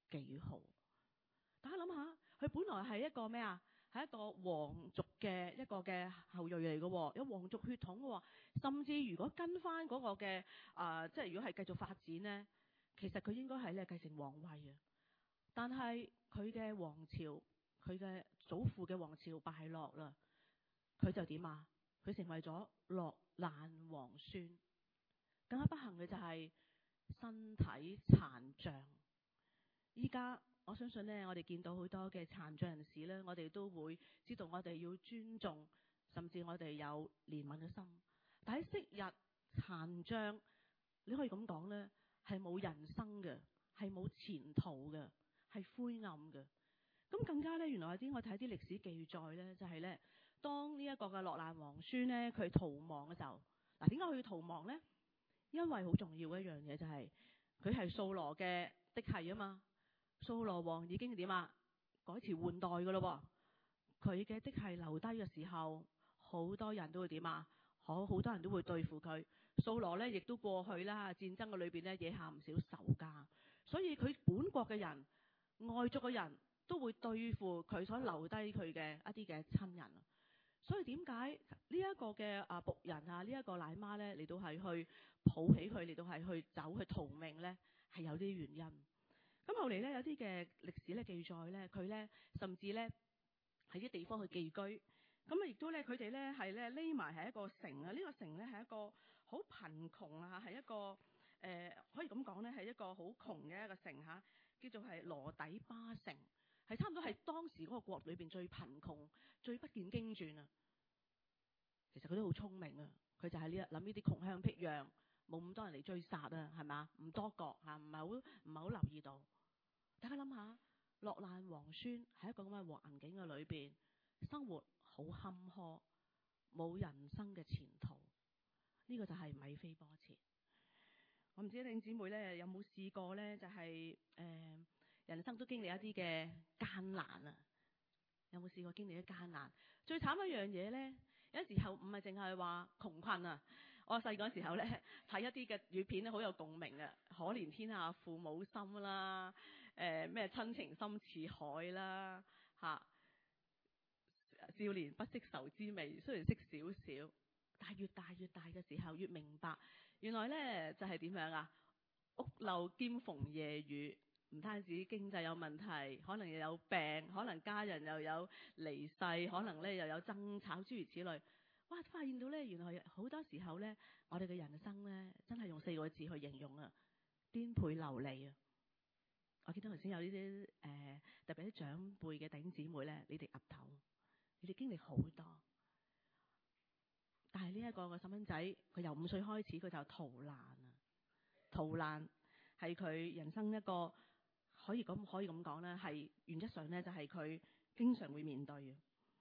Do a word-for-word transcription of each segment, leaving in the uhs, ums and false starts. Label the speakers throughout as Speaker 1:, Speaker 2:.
Speaker 1: 幾好。大家諗下，佢本來係一個咩啊？係一個皇族嘅一個嘅後裔嚟嘅，有皇族血統嘅，甚至如果跟翻嗰個嘅啊、呃，即係如果係繼續發展呢，其實佢應該係咧繼承皇位嘅。但係佢嘅王朝，佢嘅祖父嘅王朝敗落啦，佢就點啊？佢成為咗落難皇孫。更加不幸嘅就係身體殘障。依家我相信呢，我哋見到好多嘅殘障人士呢，我哋都會知道我哋要尊重，甚至我哋有憐憫嘅心。但喺昔日殘障，你可以咁講呢，係冇人生嘅，係冇前途嘅，係灰暗嘅。咁更加呢，原來有啲我睇啲歷史記載呢，就係呢，當呢一個嘅落難皇孫呢，佢逃亡嘅時候，嗱，點解佢要逃亡呢？因為好重要嘅一樣嘢就係佢係掃羅嘅嫡系啊嘛。掃羅王已經點啊？改朝換代噶咯，佢嘅嫡系留低嘅時候，好多人都會點啊？好，好多人都會對付佢。掃羅呢亦都過去啦，戰爭嘅裏邊呢惹下唔少仇家，所以佢本國嘅人、外族嘅人都會對付佢所留低佢嘅一啲嘅親人。所以點解呢一個嘅啊僕人啊，呢一個奶媽呢嚟到係去抱起佢嚟到係去走去逃命呢？係有啲原因。咁後嚟咧，有啲嘅歷史咧記載咧，佢咧甚至咧喺啲地方去寄居，咁啊亦都咧佢哋咧係咧匿埋喺一個城啊，呢、這個城咧係一個好貧窮啊，係一個誒、呃、可以咁講咧係一個好窮嘅一個城嚇，叫做係羅底巴城，係差唔多係當時嗰個國裏邊最貧窮、最不見經傳啊。其實佢都好聰明啊，佢就係呢一諗呢啲窮鄉僻壤，冇咁多人嚟追殺啊，係嘛？唔多覺嚇，唔係好唔係好留意到。大家諗下，落難皇孫喺一個咁嘅環境嘅裏邊，生活好坎坷，冇人生嘅前途。呢、這個就係米非波設。我唔知弟兄姊妹咧有冇試過咧，就係、是、誒、呃、人生都經歷一啲嘅艱難啊！有冇試過經歷啲艱難？最慘一樣嘢咧，有時候唔係淨係話窮困啊！我細個時候咧睇一啲嘅語片咧，好有共鳴啊！可憐天下父母心啦，誒咩親情深似海啦，嚇、啊、少年不識愁滋味，雖然識少少，但係越大越大嘅時候越明白，原來咧就係、是、點樣啊？屋漏兼逢夜雨，唔單止經濟有問題，可能又有病，可能家人又有離世，可能咧又有爭吵，諸如此類。哇！發現到咧，原來好多時候咧，我哋嘅人生咧，真係用四個字去形容啊，顛沛流離啊！我見到頭先有呢啲誒，特別啲長輩嘅弟兄姊妹咧，你哋岌頭，你哋經歷好多。但係呢一個嘅細蚊仔，佢由五歲開始佢就逃難啊！逃難係佢人生一個可以咁可以咁講咧，係原則上咧就係佢經常會面對嘅。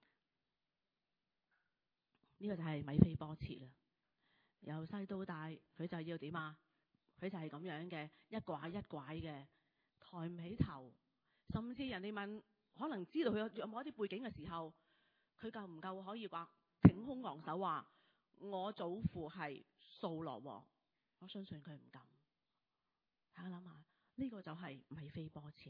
Speaker 1: 呢個就係米非波設啦，由細到大佢就要點啊？佢就係咁樣嘅，一拐一拐嘅，抬唔起頭，甚至人哋問，可能知道佢有有冇一啲背景嘅時候，佢夠唔夠可以話挺胸昂首話我祖父係掃羅王？我相信佢唔敢。大家諗下，呢個就係米非波設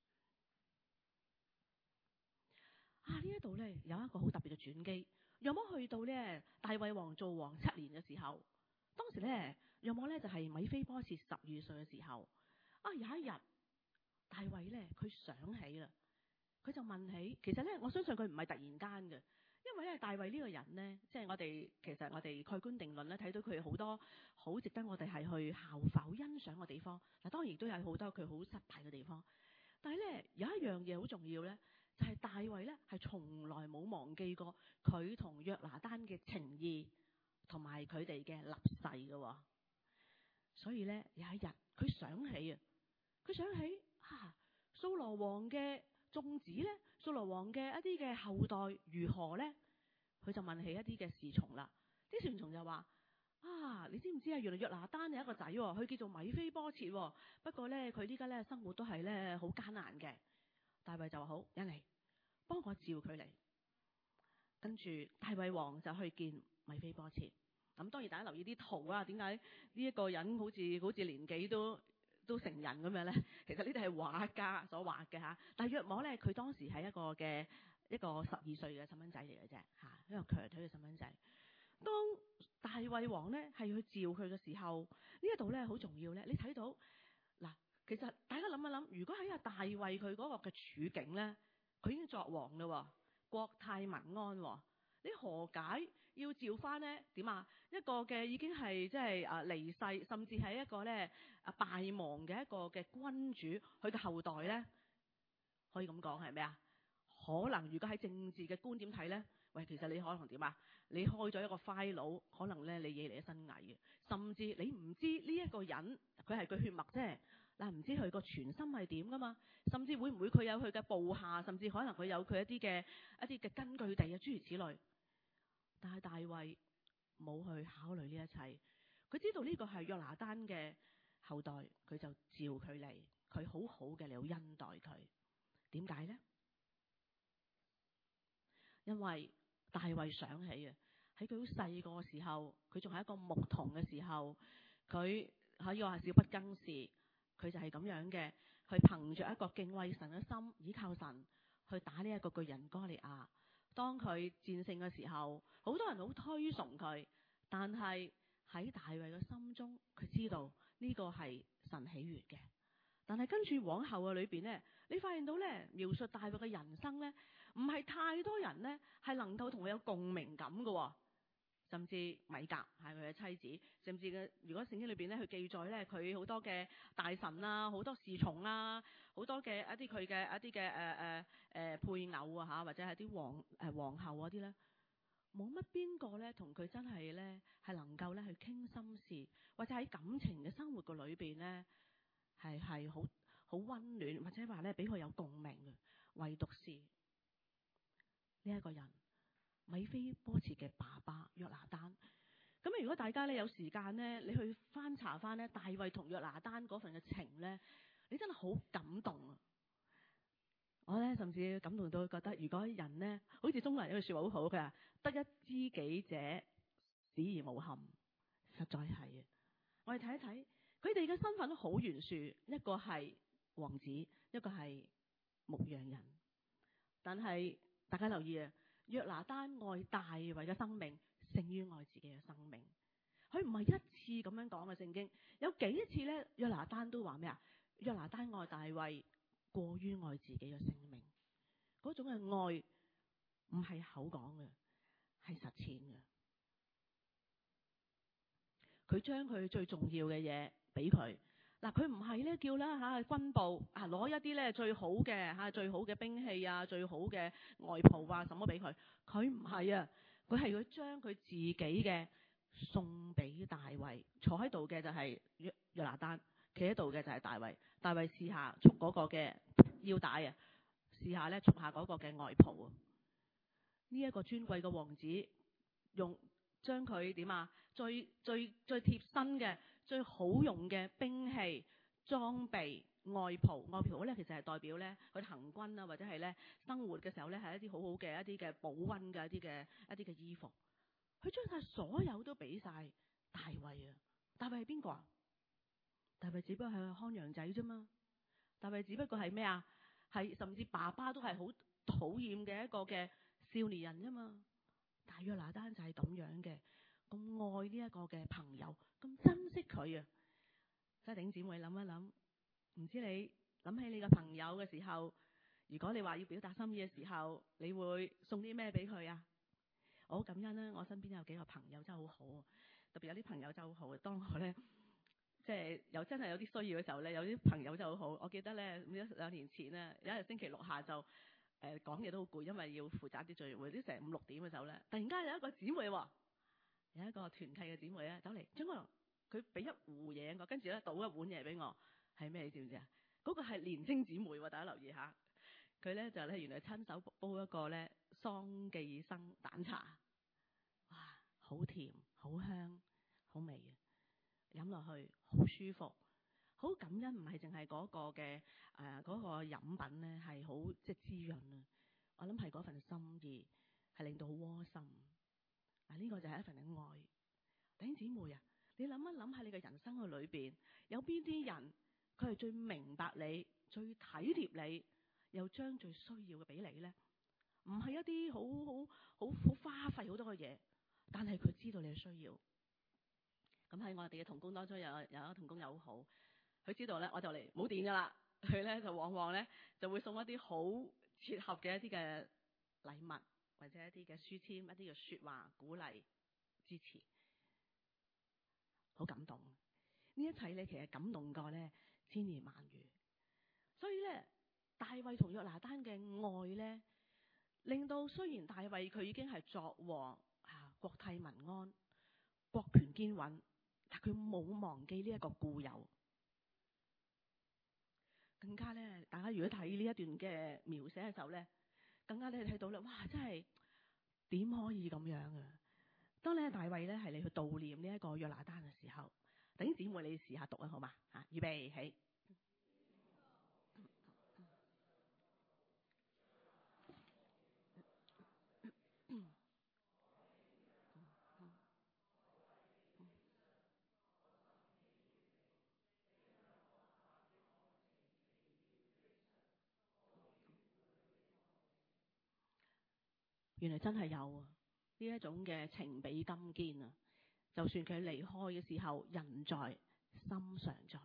Speaker 1: 啊！呢一度咧有一個好特別嘅轉機。若摩去到咧大衛王做王七年嘅時候，當時咧若摩咧就係米非波設十二歲嘅時候啊，有一日大衛咧佢想起啦，佢就問起，其實咧我相信佢唔係突然間嘅，因為咧大衛呢個人咧，即係我哋其實我哋蓋棺定論咧睇到佢好多好值得我哋係去效法、好欣賞嘅地方。嗱，當然亦都有好多佢好失敗嘅地方，但係咧有一樣嘢好重要咧。就係大衛咧，係從來冇忘記過佢同約拿單嘅情義，同埋佢哋嘅立誓嘅。所以咧有一日，佢想起啊，佢想起啊，掃羅王嘅眾子咧，掃羅王嘅一啲嘅後代如何咧？佢就問起一啲嘅侍從啦。啲侍從就話：啊，你知唔知啊？原來約拿單有一個仔，佢叫做米非波設。不過咧，佢依家咧生活都係咧好艱難嘅。大衛就話：好，人嚟幫我召佢嚟。跟住大衛王就去見米非波設。咁當然大家留意啲圖啊，點解呢一個人好似好似年紀都都成人咁樣咧。其實呢啲係畫家所畫嘅嚇。但係約摸咧，佢當時係一個嘅一個十二歲嘅細蚊仔嚟嘅啫嚇，一個瘸腿嘅細蚊仔。當大衛王咧係去召佢嘅時候，呢一度咧好重要咧。你睇到嗱，其實大家諗一諗，如果喺阿大衛佢嗰個嘅處境咧，佢已經作王啦，國泰民安，你何解要召翻呢？點啊？一個嘅已經係即係啊離世，甚至係一個咧啊敗亡嘅一個嘅君主，佢嘅後代咧，可以咁講係咩啊？可能如果喺政治嘅觀點睇咧，喂，其實你可能點啊？你開咗一個 file，可能咧你惹嚟一身蟻嘅，甚至你唔知呢一個人佢係佢血脈啫，嗱唔知佢個全心係點噶嘛？甚至會唔會佢有佢嘅部下，甚至可能佢有佢一啲嘅一啲嘅根據地啊，諸如此類。但係大衛冇去考慮呢一切，佢知道呢個係約拿單嘅後代，佢就召佢嚟，佢好好嘅嚟到恩待佢。點解呢？因為大衛想起啊，喺佢好細個嘅時候，佢仲係一個牧童嘅時候，佢可以話係少不更事，佢就係咁樣嘅，去憑着一個敬畏神嘅心，倚靠神去打呢一個巨人哥利亞。當佢戰勝嘅時候，好多人好推崇佢，但係喺大衛嘅心中，佢知道呢個係神喜悅嘅。但係跟住往後嘅裏邊呢，你發現到呢，描述大衛嘅人生呢，唔係太多人呢係能夠同佢有共鳴感嘅。甚至米甲係佢嘅妻子，甚至嘅如果聖經裏邊咧，佢記載咧，佢好多嘅大臣啊，好多侍從啊，好多嘅一啲佢嘅一啲嘅誒誒誒配偶啊嚇，或者係啲皇誒、呃、皇后嗰啲咧，冇乜邊個咧同佢真係咧係能夠咧去傾心事，或者喺感情嘅生活個裏邊咧係係好好溫暖，或者話咧俾佢有共鳴嘅，唯獨是呢一個人。米非波設嘅爸爸約拿單。咁如果大家咧有時間咧，你去翻查翻咧大衛同約拿單嗰份嘅情咧，你真係好感動啊！我咧甚至感動到覺得，如果人咧好似中國人有句說話好好嘅，得一知己者死而無憾，實在係啊！我哋睇一睇佢哋嘅身份都好懸殊，一個係王子，一個係牧羊人。但係大家留意啊！約拿單愛大衛嘅生命勝於愛自己嘅生命，佢唔係一次咁樣講嘅。聖經有幾次咧，約拿單都話咩啊？約拿單愛大衛過於愛自己嘅生命，嗰種嘅愛唔係口講嘅，係實踐嘅。佢將佢最重要嘅嘢俾佢。嗱，佢唔係咧叫啦嚇軍部啊攞一啲咧最好嘅嚇最好嘅兵器啊，最好嘅外袍啊，什麼俾佢？佢唔係啊，佢係佢將佢自己嘅送俾大衛。坐喺度嘅就係約約拿單，企喺度嘅就係大衛。大衛試下束嗰個嘅腰帶啊，試下咧束下嗰個嘅外袍啊。呢、這、一個尊貴嘅王子用將佢點啊？最最最貼身嘅。最好用嘅兵器、裝備、外袍，外袍咧其實係代表咧佢行軍啊，或者係咧生活嘅時候咧係一啲好好嘅一啲嘅保溫嘅一啲嘅一啲嘅衣服。佢將晒所有都俾晒大衛啊！大衛係邊個啊？大衛只不過係看羊仔啫嘛。大衛只不過係咩啊？係甚至爸爸都係好討厭嘅一個嘅少年人啫嘛。但約拿單就係咁樣嘅。咁愛呢一個嘅朋友，咁珍惜佢啊！家頂姊妹諗一諗，唔知你諗起你個朋友嘅時候，如果你話要表達心意嘅時候，你會送啲咩俾佢啊？我好感恩啦，我身邊有幾個朋友真係好好，特別有啲朋友真係好好。當我咧即係有真係有啲需要嘅時候咧，有啲朋友真係好好。我記得咧，一兩年前咧，有一日星期六下晝誒講嘢都好攰，因為要負責啲聚會，啲成五六點嘅時候咧，突然間有一個姊妹喎。有一個團契嘅姊妹咧走嚟，將我佢俾一壺嘢我，跟住咧倒一碗嘢俾我，係咩你知唔知啊？嗰個係年青姊妹喎，大家留意下。佢咧就咧原來親手煲一個咧桑寄生蛋茶，哇，好甜、好香、好味啊！飲落去好舒服，好感恩。唔係淨係嗰個嘅誒嗰個飲品咧係好即係滋潤啊！我諗係嗰份心意係令到好窩心。嗱，呢個就係一份嘅愛。弟兄姊妹啊，你諗一諗喺你嘅人生嘅裏邊，有邊啲人佢係最明白你、最體貼你，又將最需要嘅俾你咧？唔係一啲好好好好花費好多嘅嘢，但係佢知道你嘅需要。咁喺我哋嘅同工當中有，有有一個同工友好，佢知道咧我就嚟冇電噶啦，佢咧就往往咧就會送一啲好切合嘅一啲嘅禮物，或者一啲嘅書籤、一啲嘅說話鼓勵支持，好感動。呢一切咧其實感動過咧千言萬語。所以咧大衛同約拿單嘅愛咧，令到雖然大衛佢已經係作王啊，國泰民安，國權堅穩，但佢冇忘記呢一個故友。更加咧，大家如果睇呢一段嘅描寫嘅時候咧，更加咧睇到咧，哇！真係點可以咁樣啊？當咧大衛咧係你去悼念呢一個約拿單嘅時候，弟兄姊妹你試下讀啊，好嘛？吓，預備起。原來真係有啊！呢一種嘅情比金堅啊！就算佢離開嘅時候，人在心常在。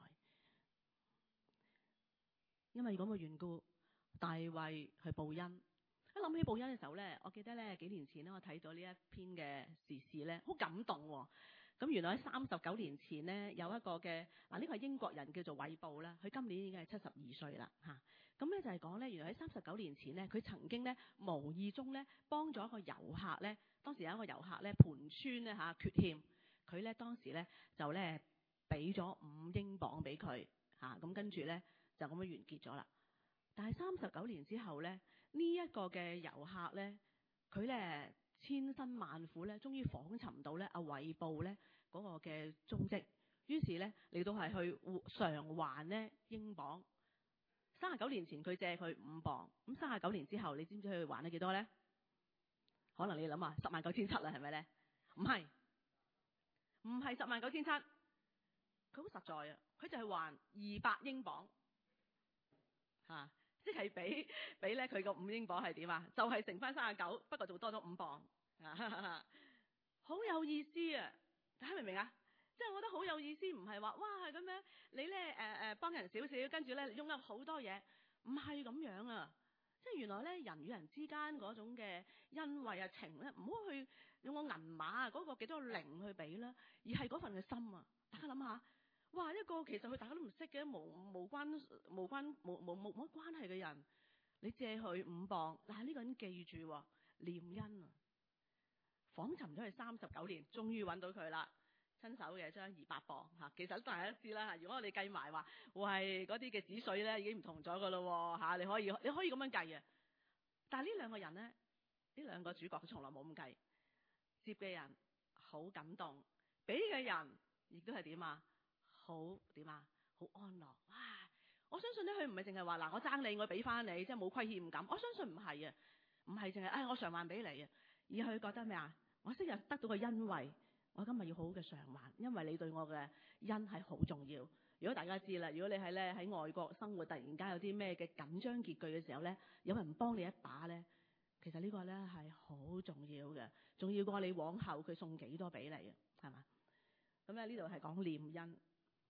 Speaker 1: 因為咁嘅緣故，大衛去報恩。一諗起報恩嘅時候咧，我記得咧幾年前咧，我睇咗呢一篇嘅時事咧，好感動啊。咁原來喺三十九年前呢，有一個嘅嗱，呢個係英國人叫做韋布啦，佢今年已經係七十二歲啦嚇。咁咧就係講咧，原來喺三十九年前呢，佢曾經咧無意中咧幫咗一個遊客咧，當時有一個遊客咧盤川咧嚇缺欠，佢咧當時咧就咧俾咗五英鎊俾佢嚇，咁跟住咧就咁樣完結咗啦。但係三十九年之後咧，呢一個嘅遊客咧，佢咧千辛萬苦咧，終於訪尋到咧阿韋布咧嗰個嘅蹤跡，於是咧嚟到係去償還咧英鎊。三十九年前佢借佢五磅，咁三十九年之後，你知唔知佢還咗幾多咧？可能你諗下，十萬九千七啦，係咪咧？唔係，唔係十萬九千七，佢好實在啊！佢就係還二百英鎊，吓、啊，即係比比咧佢個五英鎊係點啊？就係、是、乘翻三十九，不過仲多咗五磅，好有意思啊！大家明唔明啊？即係我覺得好有意思，唔係話哇咁樣你咧誒誒幫人少少，跟住咧擁有好多嘢，唔係咁樣啊！即係原來咧人與人之間嗰種嘅恩惠啊情咧，唔好去用個銀碼啊嗰個幾多零去比啦，而係嗰份嘅心啊！大家諗下，哇一個其實佢大家都唔識嘅無無關無關無無冇乜關係嘅人，你借佢五磅，但係呢個人記住念恩啊！訪尋咗佢三十九年，終於揾到佢啦！親手嘅將二百磅嚇，其實大家都知啦。如果我哋計埋話，喂嗰啲嘅紙水咧已經唔同咗噶咯嚇，你可以你可以咁樣計啊。但係呢兩個人咧，呢兩個主角佢從來冇咁計。接嘅人好感動，俾嘅人亦都係點啊？好點啊？好安樂。哇！我相信咧，佢唔係淨係話嗱，我爭你，我俾翻你，即係冇虧欠感。我相信唔係啊，唔係淨係誒我償還俾你啊，而係佢覺得咩啊？我昔日得到個恩惠。我今日要好好嘅償還，因為你對我嘅恩係好重要。如果大家知啦，如果你係咧喺外國生活，突然間有啲咩嘅緊張拮據嘅時候咧，有人幫你一把咧，其實呢個咧係好重要嘅，重要過你往後佢送幾多俾你啊，係嘛？咁咧呢度係講念恩、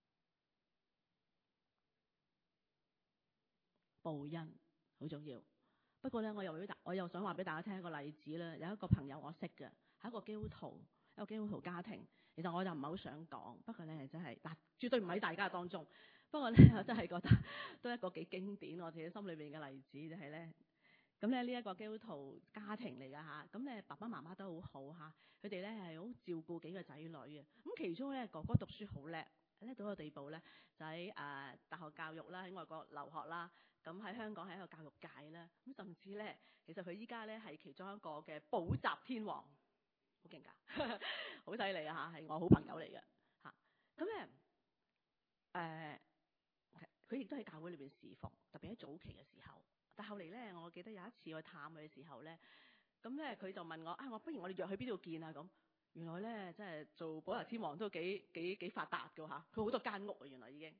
Speaker 1: 報恩，好重要。不過咧，我又俾我又想話俾大家聽一個例子啦。有一個朋友我識嘅，係一個基督徒。一個基督徒家庭，其實我就唔係好想講，不過咧真係，但絕對唔喺大家當中。不過咧，我真係覺得都係一個幾經典，我自己心裏邊嘅例子就係咧，咁咧呢一個基督徒家庭嚟噶吓，咁咧爸爸媽媽都好好吓，佢哋咧係好照顧幾個仔女嘅。咁其中咧哥哥讀書好叻，叻到個地步咧就喺誒大學教育啦，喺外國留學啦，咁喺香港係一個教育界啦，咁甚至咧其實佢依家咧係其中一個嘅補習天王。好勁噶，好犀利啊吓，係我好朋友嚟嘅吓。咁咧，誒，佢亦都喺教會裏邊侍奉，特別喺早期嘅時候。但後嚟咧，我記得有一次去探佢嘅時候咧，咁咧佢就問我啊，我不如我哋約去邊度見啊？咁原來咧，即係做補習天王都幾幾幾發達噶吓，佢好多間屋啊，原來已經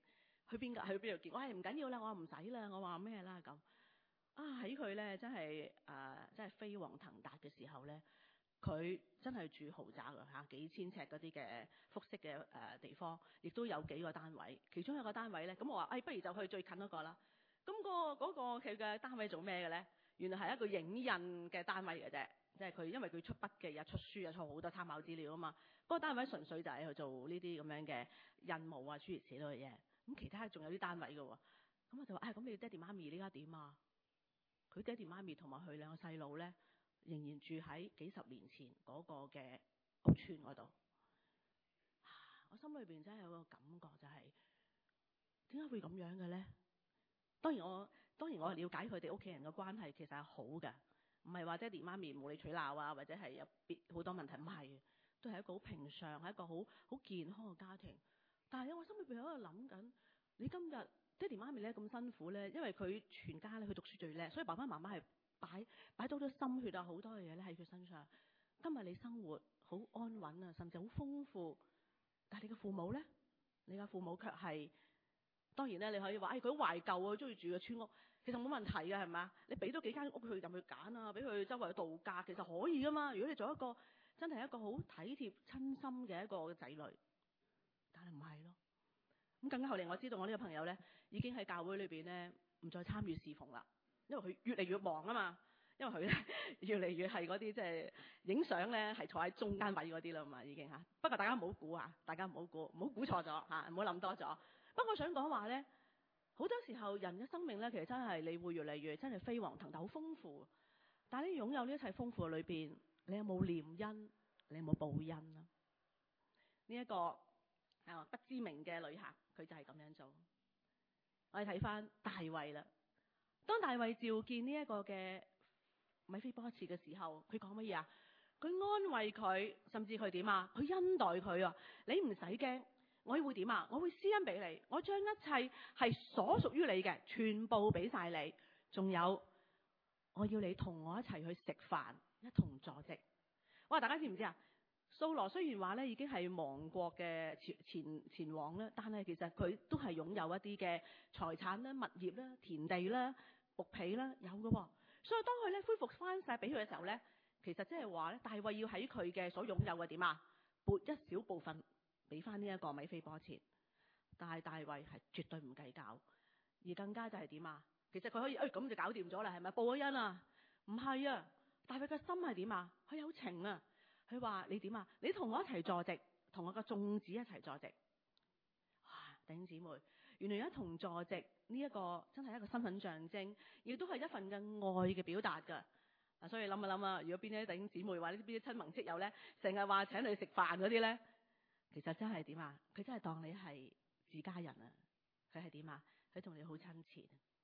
Speaker 1: 去邊㗎？去邊度見？我係唔緊要啦，我話唔使啦，我話咩啦咁。啊喺佢咧真係誒、呃、真係飛黃騰達嘅時候咧，佢真係住豪宅㗎嚇，幾千尺嗰啲嘅複式嘅誒地方，亦都有幾個單位。其中一個單位咧，咁我話誒、哎，不如就去最近嗰個啦。咁、嗰個嗰、嗰個佢嘅單位做咩嘅咧？原來係一個影印嘅單位嘅啫，即係佢因為佢出筆記啊、出書啊、出好多參考資料啊嘛。嗰、嗰個單位純粹就係去做呢啲咁樣嘅印模啊、諸如此類嘅嘢。咁其他仲有啲單位嘅喎。咁我就話誒，咁、哎、你爹哋媽咪呢家點啊？佢爹哋媽咪同埋佢兩個細路咧，仍然住喺幾十年前嗰個嘅屋村嗰度。我心裏邊真係有個感覺，就係點解會咁樣嘅咧？當然我當然我了解佢哋屋企人嘅關係其實係好嘅，唔係話爹哋媽咪無理取鬧啊，或者係有別好多問題，唔係，都係一個好平常，係一個好好健康嘅家庭。但係咧，我心裏邊喺度諗緊，你今日爹哋媽咪咧咁辛苦咧，因為佢全家咧佢讀書最叻，所以爸爸媽媽係擺擺到好多心血啊，好多嘅嘢咧喺佢身上。今日你生活好安穩啊，甚至好豐富，但係你嘅父母咧，你嘅父母卻係當然咧，你可以話誒佢好懷舊啊，中意住嘅村屋，其實冇問題嘅係咪？你俾多幾間屋佢入去揀啊，俾佢周圍去度假，其實可以噶嘛。如果你做一個真係一個好體貼親心嘅一個仔女，但係唔係咯。咁更加後嚟我知道我呢個朋友咧已經喺教會裏邊咧唔再參與侍奉啦，因為佢越嚟越忙啊嘛，因為佢咧越嚟越係嗰啲即係影相咧係坐喺中間位嗰啲啦嘛已經嚇。不過大家唔好估啊，大家唔好估，唔好估錯咗嚇，唔好諗多咗。不過我想講話咧，好多時候人嘅生命咧其實真係你會越嚟越真係飛黃騰達，好豐富。但係你擁有呢一切豐富嘅裏邊，你有冇念恩？你有冇報恩啊？呢、這、一個啊不知名嘅旅客，佢就係咁樣做。我哋睇翻大衛啦。當大衛召見呢一個嘅米非波設嘅時候，佢講乜嘢啊？佢安慰佢，甚至佢點啊？佢恩待佢啊！你唔使驚，我會點啊？我會施恩俾你，我將一切係所屬於你嘅，全部俾晒你。仲有，我要你同我一齊去食飯，一同坐席。哇！大家知唔知啊？掃羅雖然話咧已經係亡國嘅前前前王咧，但係其實佢都係擁有一啲嘅財產啦、物業啦、田地啦、僕婢啦，有嘅。所以當佢咧恢復翻晒俾佢嘅時候咧，其實即係話咧，大衛要喺佢嘅所擁有嘅點啊，撥一小部分俾翻呢一個米非波設。但係大衛係絕對唔計較，而更加就係點啊？其實佢可以誒咁、哎、就搞掂咗啦，係咪報咗恩啊？唔係啊，大衛嘅心係點啊？佢有情啊！佢話你點啊？你同我一齊坐席，同我個眾子一齊坐席。哇！弟兄姊妹，原來一同坐席呢一個真係一個身份象徵，亦都係一份嘅愛嘅表達㗎。嗱，所以諗一諗啊，如果邊啲弟兄姊妹或者邊啲親朋戚友咧，成日話請你食飯嗰啲咧，其實真係點啊？佢真係當你係自家人啊！佢係點啊？佢同你好親切。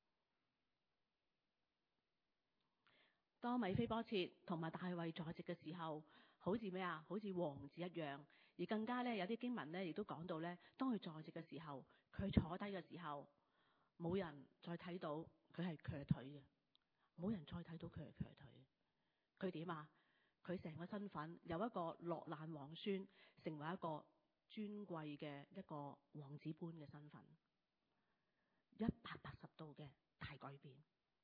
Speaker 1: 當米非波設同埋大衛坐席嘅時候，好似咩啊？好似王子一樣。而更加咧，有啲經文咧，亦都講到咧，當佢坐席嘅時候，佢坐低嘅時候，冇人再睇到佢係瘸腿嘅，冇人再睇到佢係瘸腿。佢點啊？佢成個身份由一個落難皇孫，成為一個尊貴嘅一個王子般嘅身份，一百八十度嘅大改變。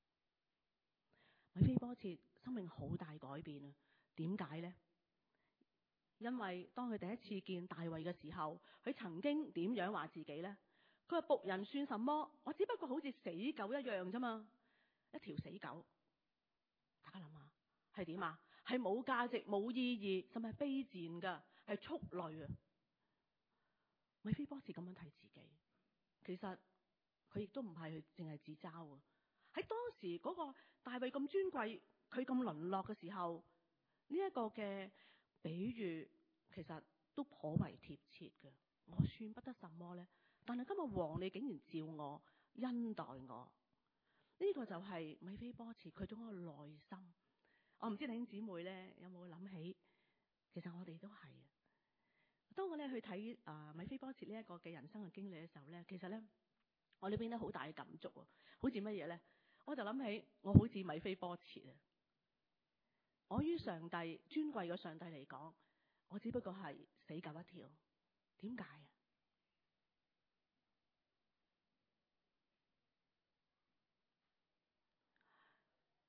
Speaker 1: 米非波設生命好大改變啊！點解呢？因為當佢第一次見大衛嘅時候，佢曾經點樣話自己呢？佢話僕人算什麼？我只不過好似死狗一樣啫嘛，一條死狗。大家諗下，係點啊？係冇價值、冇意義，甚至係卑賤噶，係畜類啊！米非波設咁樣睇自己，其實佢亦都唔係佢淨係自嘲啊！喺當時嗰個大衛咁尊貴，佢咁淪落嘅時候，呢一個嘅比喻其實都頗為貼切嘅。我算不得什麼呢？但係今日王你竟然召我恩待我，呢個就係米非波設佢種個內心。我唔知弟兄姊妹咧有冇諗起，其實我哋都係啊。當我咧去睇啊米非波設呢一個嘅人生嘅經歷嘅時候咧，其實咧我呢邊咧好大嘅感觸啊，好似乜嘢咧？我就諗起我好似米非波設啊！我於上帝尊貴嘅上帝嚟講，我只不過係死狗一條。點解啊？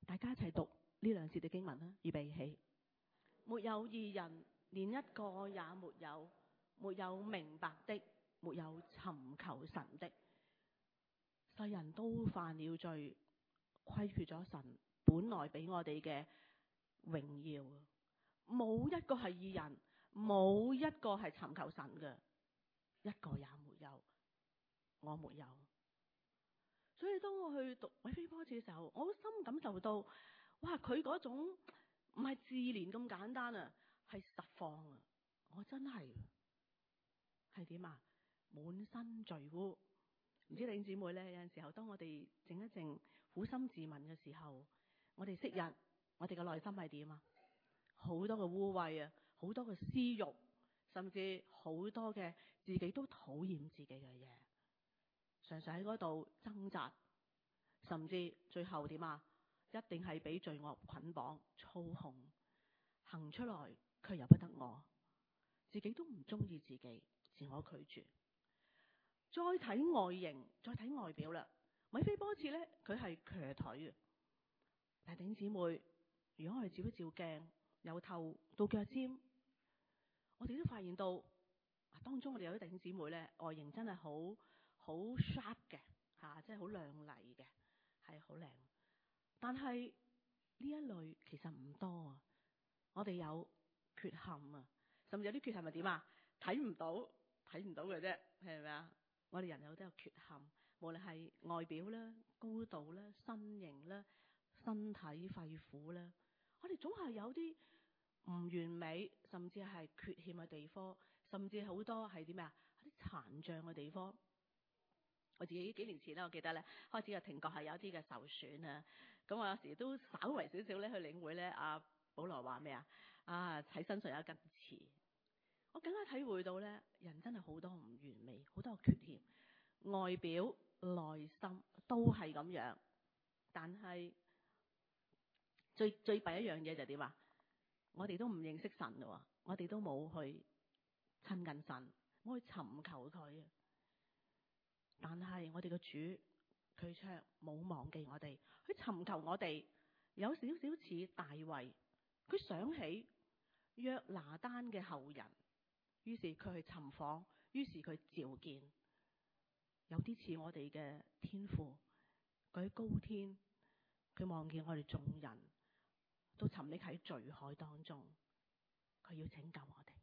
Speaker 1: 大家一齊讀呢兩節嘅經文啦，預備起。沒有義人，連一個也沒有；沒有明白的，沒有尋求神的。世人都犯了罪，虧缺咗神本來俾我哋嘅榮耀。冇一個係義人，冇一個係尋求神嘅，一個也沒有。我沒有。所以當我去讀韋非波設嘅時候，我好深感受到，哇！佢嗰種唔係自憐咁簡單啊，係實況啊！我真係係點啊？滿身罪污。唔知弟兄姊妹咧，有陣時候當我哋靜一靜、苦心自問嘅時候，我哋昔日我哋嘅內心係點啊？好多嘅污穢啊，好多嘅私欲，甚至好多嘅自己都討厭自己嘅嘢，常常喺嗰度掙扎，甚至最後點啊？一定係俾罪惡捆綁、操控，行出來卻由不得我，自己都唔中意自己，自我拒絕。再睇外形，再睇外表啦。韋非波設咧，佢係瘸腿嘅。但係弟兄姊妹，如果我哋照一照鏡，由頭到腳尖，我哋都發現到，當中我哋有啲弟兄姊妹咧，外形真係好好 sharp 嘅，吓，即係好亮麗嘅，係好靚。但係呢一類其實唔多啊。我哋有缺陷啊，甚至有啲缺陷係點啊？睇唔到，睇唔到嘅啫，係咪啊？我哋人有都有缺陷，無論係外表啦、高度啦、身形啦、身體肺腑啦，我哋總係有啲唔完美，甚至係缺陷嘅地方，甚至好多係啲咩啊？啲殘障嘅地方。我自己幾年前咧，我記得咧，開始嘅聽覺係有啲嘅受損啊。咁我有時都稍為少少咧去領會咧，阿保羅話咩啊？啊，喺身上有一根刺。我更加體會到咧，人真係好多唔完美，好多缺陷，外表、內心都係咁樣。但係最最弊一樣嘢就係點啊？我哋都唔認識神嘅，我哋都冇去親近神，冇去尋求佢。但係我哋嘅主，佢卻冇忘記我哋，佢尋求我哋，有少少似大衛，佢想起約拿單嘅後人。於是佢去尋訪，於是佢召見，有啲似我哋嘅天父，佢喺高天，佢望見我哋眾人都沉溺喺罪海當中，佢要拯救我哋。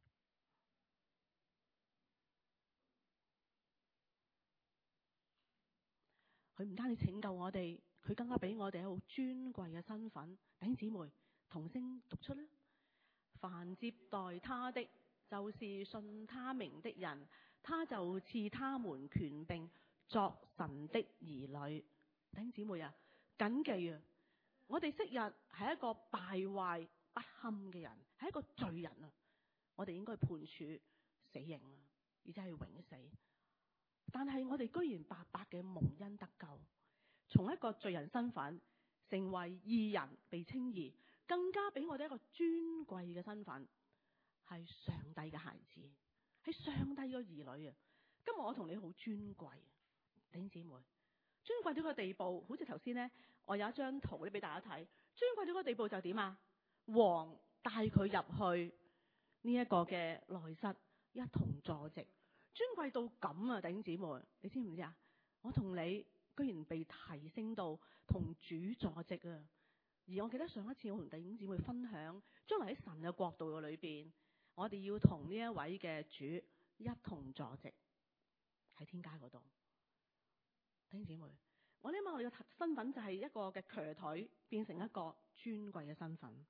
Speaker 1: 佢唔單止拯救我哋，佢更加俾我哋好尊貴嘅身份。弟兄姊妹，同聲讀出啦！凡接待他的，就是信他名的人，他就賜他們權柄作神的兒女。弟兄姊妹啊，謹記啊，我哋昔日係一個敗壞不堪嘅人，係一個罪人啊，我哋應該判處死刑啊，而且係永死。但係我哋居然白白嘅蒙恩得救，從一個罪人身份成為義人，被稱義，更加俾我哋一個尊貴嘅身份。係上帝嘅孩子，係上帝嘅兒女啊！今日我同你好尊貴，弟兄姊妹，尊貴到個地步，好似頭先呢，我有一張圖咧俾大家睇。尊貴到個地步就點啊？王帶佢入去呢一個嘅內室，一同坐席。尊貴到咁啊！弟兄姊妹，你知唔知啊？我同你居然被提升到同主坐席啊！而我記得上一次我同弟兄姊妹分享，將來喺神嘅國度嘅裏邊，我哋要同呢一位嘅主一同坐席喺天家嗰度。弟兄姊妹，我諗我哋嘅身份就係一個嘅瘸腿變成一個尊貴嘅身份，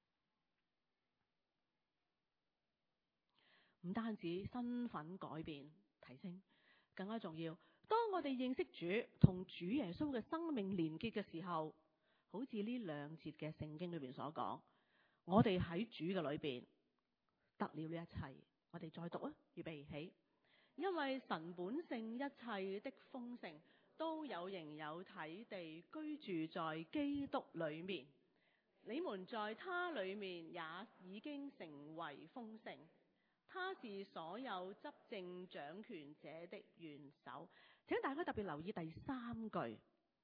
Speaker 1: 唔單止身份改變提升，更加重要。當我哋認識主同主耶穌嘅生命連結嘅時候，好似呢兩節嘅聖經裏邊所講，我哋喺主嘅裏邊得了呢一切。我哋再讀啊，預備起。因為神本性一切的豐盛都有形有體地居住在基督裏面，你們在他裏面也已經成為豐盛。他是所有執政掌權者的元首。請大家特別留意第三句，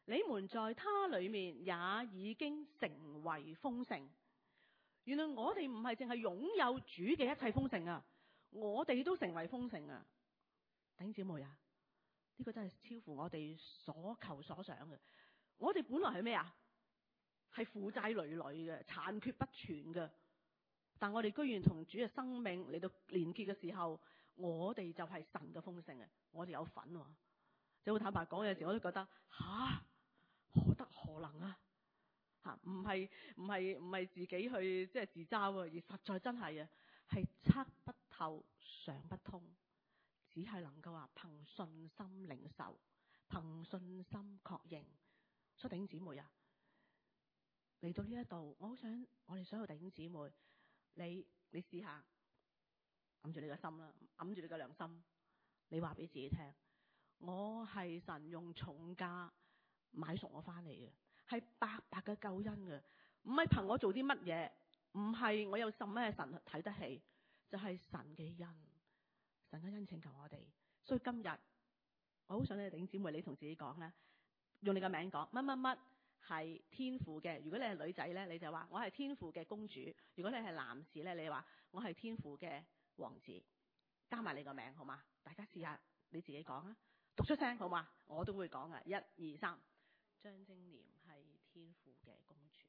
Speaker 1: 你們在他裏面也已經成為豐盛。原來我哋唔係淨係擁有主嘅一切豐盛啊，我哋都成為豐盛啊！弟兄姊妹啊，呢個真係超乎我哋所求所想嘅。我哋本來係咩啊？係負債累累嘅，殘缺不全嘅。但我哋居然同主嘅生命嚟到連結嘅時候，我哋就係神嘅豐盛啊！我哋有份喎。就好坦白講，有時我都覺得吓，何德何能啊！吓，唔係唔係唔係自己去即係自嘲啊，而實在真係啊，係測不透、想不通，只係能夠話憑信心領受，憑信心確認。所以弟兄姊妹啊，嚟到呢一度，我好想我哋所有弟兄姊妹，你你試下揞住你個心啦，揞住你個良心，你話俾自己聽，我係神用重價買贖我翻嚟嘅。係白白嘅救恩嘅，唔係憑我做啲乜嘢，唔係我有什麼神睇得起，就係、是、神嘅恩，神嘅恩拯救我哋。所以今日我好想你弟兄姊妹，你同自己講咧，用你個名講乜乜乜係天父嘅。如果你係女仔咧，你就話我係天父嘅公主；如果你係男士咧，你話我係天父嘅王子。加埋你個名好嘛？大家試下你自己講啊，讀出聲好嘛？我都會講啊，一二三。張貞廉係天父嘅公主，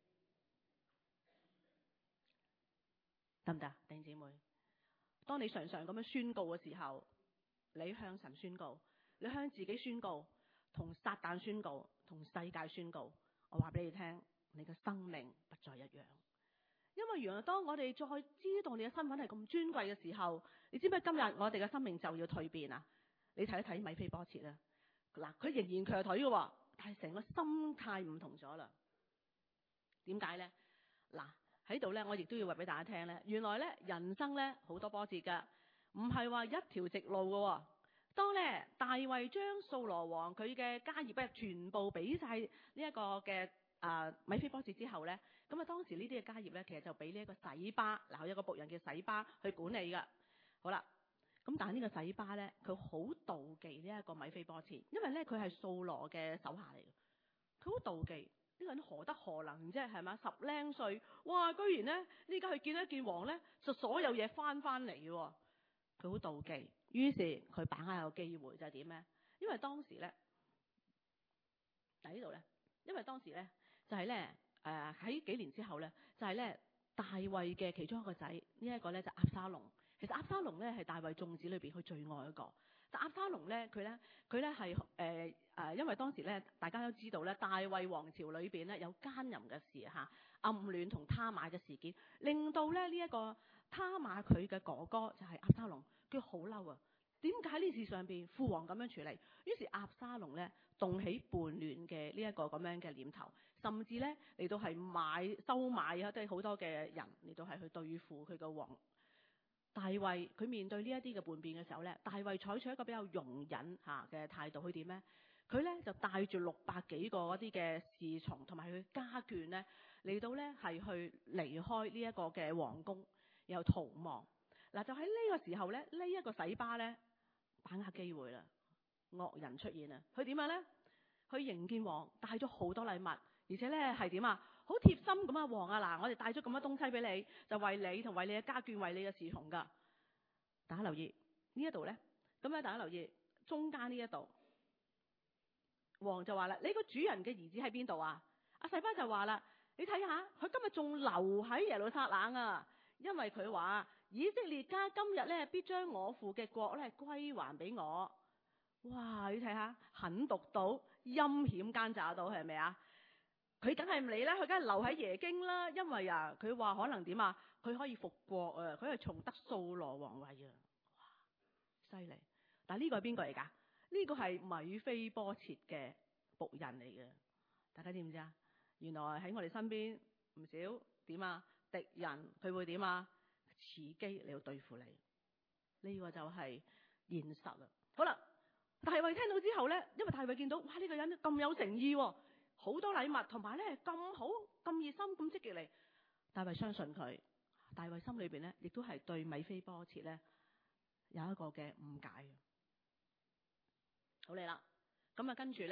Speaker 1: 得唔得？弟兄姊妹，當你常常咁樣宣告嘅時候，你向神宣告，你向自己宣告，同撒旦宣告，同世界宣告，我話俾你聽，你嘅生命不再一樣。因為原來當我哋再知道你嘅身份係咁尊貴嘅時候，你知唔知今日我哋嘅生命就要蛻變啊？你睇一睇米非波設啊，嗱，佢仍然瘸腿嘅，但係成個心態唔同咗啦。點解咧？嗱，喺度咧，我亦都要話俾大家聽咧。原來咧，人生咧好多波折噶，唔係話一條直路噶。當咧大衛將掃羅王佢嘅家業咧全部俾晒呢一個嘅啊米非波設之後咧，咁啊當時呢啲嘅家業咧，其實就俾呢一個洗巴，嗱，有一個僕人叫洗巴去管理噶。好啦。咁但係呢個洗巴咧，佢好妒忌呢一個米非波設，因為咧佢係掃羅嘅手下嚟嘅，佢好妒忌呢、這個人何德何能啫，係咪？十零歲，哇！居然咧呢家去見一見王咧，就所有嘢翻翻嚟嘅，佢好妒忌。於是佢把握個機會就係點咧？因為當時咧喺呢度咧，因為當時咧就係咧誒喺幾年之後咧，就係、是、咧大衛嘅其中一個仔，呢、這、一個咧就是、押沙龍。其實押沙龍咧係大衛眾子裏邊佢最愛一個，但押沙龍咧佢咧佢咧係誒誒，因為當時咧大家都知道咧，大衛王朝裏邊咧有奸淫嘅事嚇，暗戀同他瑪嘅事件，令到咧呢一個他瑪佢嘅哥哥就係押沙龍，佢好嬲啊！點解呢事上邊父王咁樣處理？於是押沙龍咧動起叛亂嘅呢一個咁樣嘅念頭，甚至咧嚟到係買收買啊，即係好多嘅人嚟到係去對付佢個王。大衛佢面對呢一啲嘅叛變嘅時候咧，大衛採取一個比較容忍嚇嘅態度，佢點咧？佢咧就帶住六百幾個嗰啲嘅侍從同埋佢家眷咧嚟到咧係去離開呢一個嘅皇宮，然後逃亡。嗱，就喺呢個時候咧，呢、這、一個洗巴咧把握機會啦，惡人出現啊！佢點樣咧？去迎見王，帶咗好多禮物，而且咧係點啊？好貼心咁啊！王啊，嗱，我哋帶咗咁多東西俾你，就為你同為你嘅家眷，為你嘅侍從噶。大家留意呢一度咧，咁咧大家留意中間呢一度，王就話啦：你個主人嘅兒子喺邊度啊？阿洗巴就話啦：你睇下，佢今日仲留喺耶路撒冷啊！因為佢話以色列家今日咧必將我父嘅國咧歸還俾我。哇！你睇下，狠毒到陰險奸詐到，係咪啊？佢梗係唔理啦，佢梗係留喺耶京啦，因為啊，佢話可能點啊，佢可以復國啊，佢係重得掃羅王位啊，哇，犀利！但係呢個係邊個嚟噶？呢個係米非波設嘅僕人嚟嘅，大家知唔知啊？原來喺我哋身邊唔少點啊，敵人佢會點啊，伺機嚟到對付你，呢個就係現實啦。好啦，大衛聽到之後咧，因為大衛見到哇呢個人咁有誠意喎。好多禮物，同埋咧咁好、咁熱心、咁積極嚟，大衛相信佢。大衛心裏邊咧，亦都係對米非波設咧有一個嘅誤解。好嚟啦，咁啊跟住咧，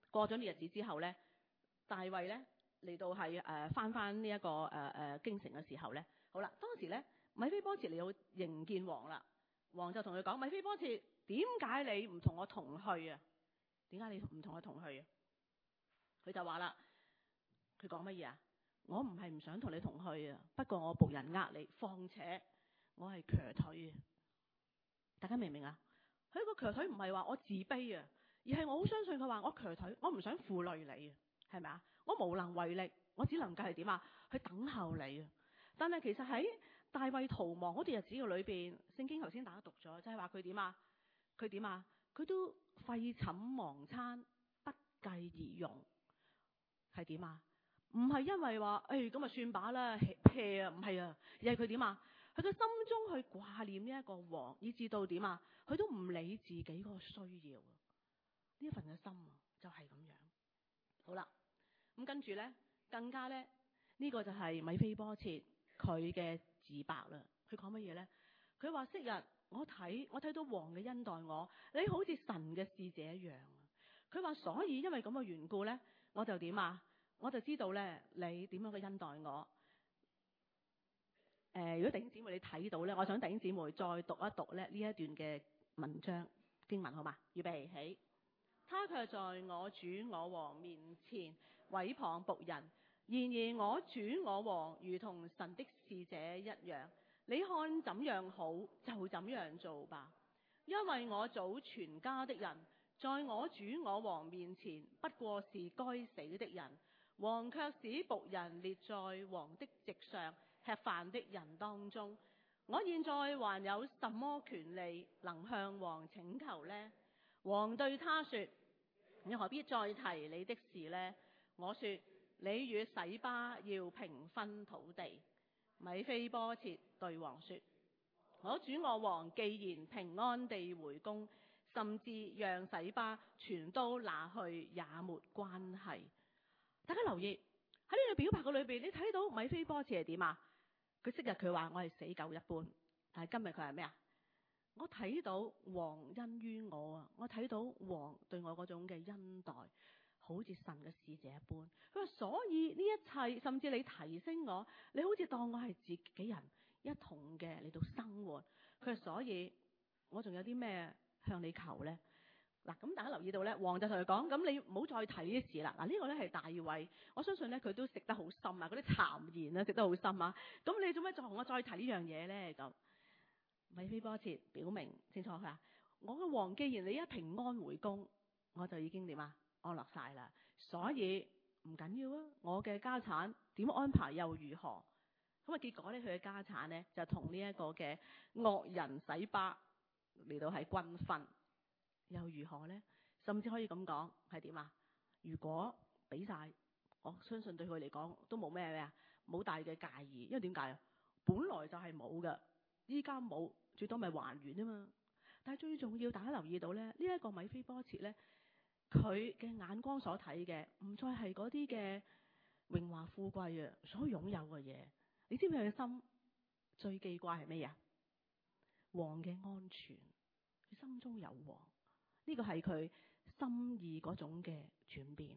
Speaker 1: 過咗呢日子之後咧，大衛咧嚟到係誒翻翻呢一個誒誒、呃、京城嘅時候咧，好啦，當時咧米非波設嚟到迎見王啦，王就同佢講：米非波設，點解你唔同我同去啊？點解你唔同我同去啊？佢就話啦，佢講乜嘢啊？我唔係唔想同你同去啊，不過我僕人呃你，況且我係瘸腿啊！大家明唔明啊？佢個瘸腿唔係話我自卑啊，而係我好相信佢話我瘸腿，我唔想負累你啊，係咪啊？我無能為力，我只能夠係點啊？去等候你啊！但係其實喺大衛逃亡嗰段日子嘅裏邊，聖經頭先大家讀咗，就係話佢點啊？佢點啊？佢都廢寢忘餐，不計而用，係點啊？唔係因為話誒咁啊算把啦 hea 啊，唔係啊，而係佢點啊？佢嘅心中去掛念呢一個王，以至到點啊？佢都唔理自己嗰個需要，呢一份嘅心啊，就係咁樣。好啦，咁跟住咧，更加咧，呢個就係米非波設佢嘅自白啦。佢講乜嘢咧？佢話：昔日我睇我睇到王嘅恩待我，你好似神嘅使者一樣。佢話所以因為咁嘅緣故咧，我就點啊？我就知道咧，你點樣嘅恩待我。誒、呃，如果弟兄姊妹你睇到咧，我想弟兄姊妹再讀一讀咧呢一段嘅文章經文，好嘛？預備起。他卻在我主我王面前毀謗僕人，然而我主我王如同神的使者一樣，你看怎樣好就怎樣做吧。因為我祖全家的人在我主我王面前不過是該死的人，王卻使僕人列在王的席上吃飯的人當中。我現在還有什麼權利能向王請求呢？王對他說：你何必再提你的事呢？我說：你與洗巴要平分土地。米非波設對王說：我主我王既然平安地回宮，甚至讓洗巴全都拿去也沒關係。大家留意喺呢個表白嘅裏邊，你睇到米非波設係點啊？佢昔日佢話我係死狗一般，但係今日佢係咩啊？我睇到王恩於我啊！我睇到王對我嗰種嘅恩待，好似神嘅使者一般。佢話所以呢一切，甚至你提升我，你好似當我係自己人一同嘅嚟到生活。佢話所以，我仲有啲咩向你求呢？嗱，咁大家留意到咧，王就同佢講：咁你唔好再提呢啲事啦。嗱，呢個咧係大衛，我相信咧佢都食得好深啊，嗰啲讒言啊食得好深啊。咁你做咩再同我再提呢樣嘢咧？咁米非波設表明清楚，佢話：我嘅王，既然你一平安回宮，我就已經點啊安樂晒啦。所以唔緊要啊，我嘅家產點安排又如何？咁啊結果咧，佢嘅家產咧就同呢一個嘅惡人洗巴嚟到係均分。又如何呢？甚至可以咁講係點啊？如果俾晒，我相信對佢嚟講都冇咩咩啊，冇大嘅介意。因為點解啊？本來就係冇㗎，依家冇，最多咪還原啊嘛。但係最重要，大家留意到咧，呢、這、一個米非波設咧，佢嘅眼光所睇嘅唔再係嗰啲嘅榮華富貴啊，所擁有嘅嘢。你知唔知佢嘅心最記掛係咩啊？王嘅安全，佢心中有王。呢個係佢心意嗰種嘅轉變。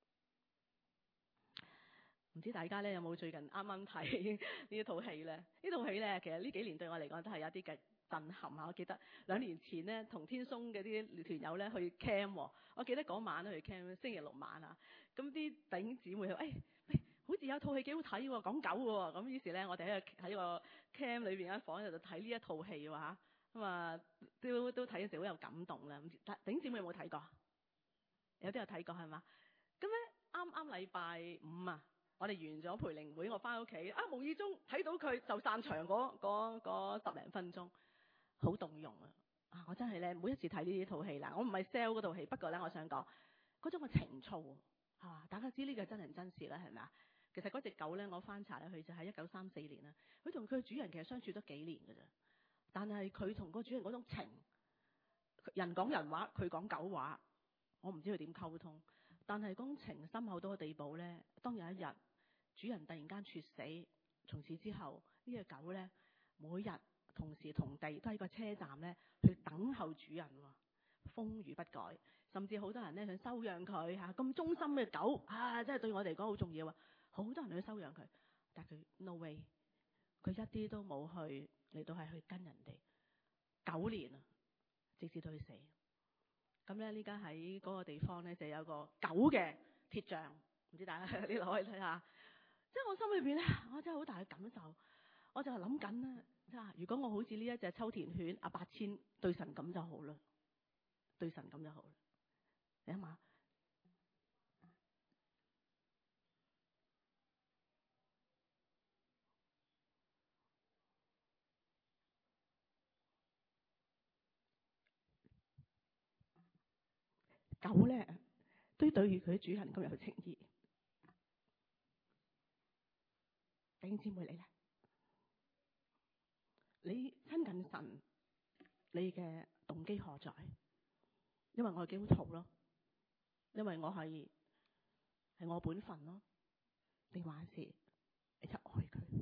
Speaker 1: 唔知大家咧有冇最近啱啱睇呢一套戲咧？呢套戲咧，其實呢幾年對我嚟講都係有啲嘅震撼啊！我記得兩年前咧，同天松嘅啲團友咧去 camp，我記得嗰晚咧去 camp，星期六晚啊，咁啲弟兄姊妹話：誒、哎，喂，好似有套戲幾好睇喎，講狗喎。咁於是咧，我哋喺個喺個 camp 裏邊間房度睇呢一套戲喎嚇。咁啊，都都睇嘅時候好有感動啦。唔知弟兄姊妹有冇睇過？有啲有睇過係嘛？咁咧啱啱禮拜五啊，我哋完咗培靈會，我翻屋企啊，無意中睇到佢就散場嗰嗰嗰十零分鐘，好動容啊！啊，我真係咧每一次睇呢啲套戲啦，我唔係 sell 嗰套戲，不過咧我想講嗰種嘅情操係嘛？大家知呢個真人真事啦，係咪啊？其實嗰隻狗咧，我翻查咧，佢就係一九三四年啦。佢同佢主人其實相處咗幾年㗎咋。但係佢同個主人嗰種情，人講人話，佢講狗話，我唔知佢點溝通。但係嗰種情深厚到個地步咧，當有一日主人突然間猝死，從此之後呢隻狗咧，每日同時同地都喺個車站咧去等候主人，風雨不改， 甚至好多人咧想收養佢嚇，咁忠心嘅狗啊，真係對我嚟講好重要啊！好多人去收養佢，但係佢 no way，佢一啲都冇去嚟到係去跟人哋九年啊，直至到佢死。咁咧呢家喺嗰個地方咧就有個狗嘅鐵像，唔知大家呢度可以睇下。即係我心裏邊咧，我真係好大嘅感受，我就係諗緊咧，即係如果我好似呢一隻秋田犬阿八千對神咁就好啦，對神咁就好啦。你諗下，狗咧都對於佢主人咁有情義。弟兄姊妹，你咧，你親近神，你嘅動機何在？因為我係基督徒咯，因為我係係我本分咯，定還是你就愛佢？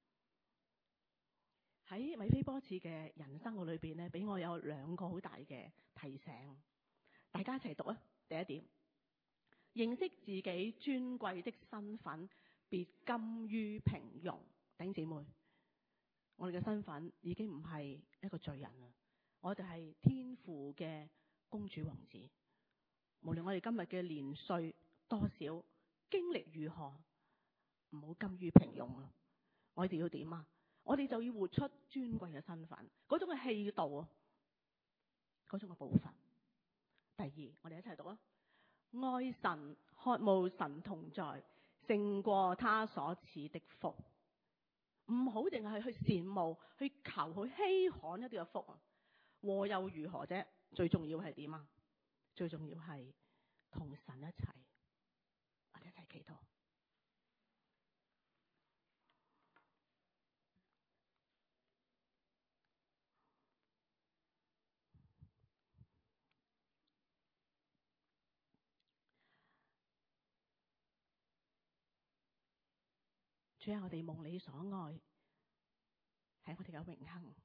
Speaker 1: 喺米非波設嘅人生嘅裏邊咧，俾我有兩個好大嘅提醒，大家一齊讀啊！第一點，認識自己尊貴的身份，別甘於平庸。弟兄姊妹，我哋嘅身份已經唔係一個罪人啦，我哋係天父嘅公主王子。無論我哋今日嘅年歲多少，經歷如何，唔好甘於平庸啊！我哋要點啊？我哋就要活出尊貴嘅身份，嗰種嘅氣度啊，嗰種嘅部分。第二，我哋一齊讀啊！愛神，渴慕神同在，勝過他所賜的福。唔好淨係去羨慕、去求、去稀罕一啲嘅福啊！禍又如何啫？最重要係點啊？最重要係同神一齊，我哋一齊祈禱。主啊，我哋蒙你所愛，係我哋嘅榮幸。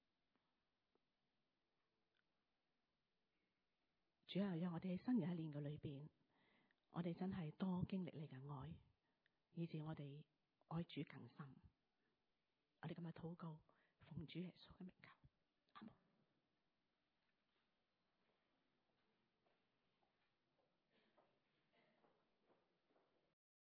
Speaker 1: 主啊，讓我哋喺新嘅一年嘅裏邊，我哋真係多經歷你嘅愛，以致我哋愛主更深。我哋今日禱告，奉主耶穌嘅名求。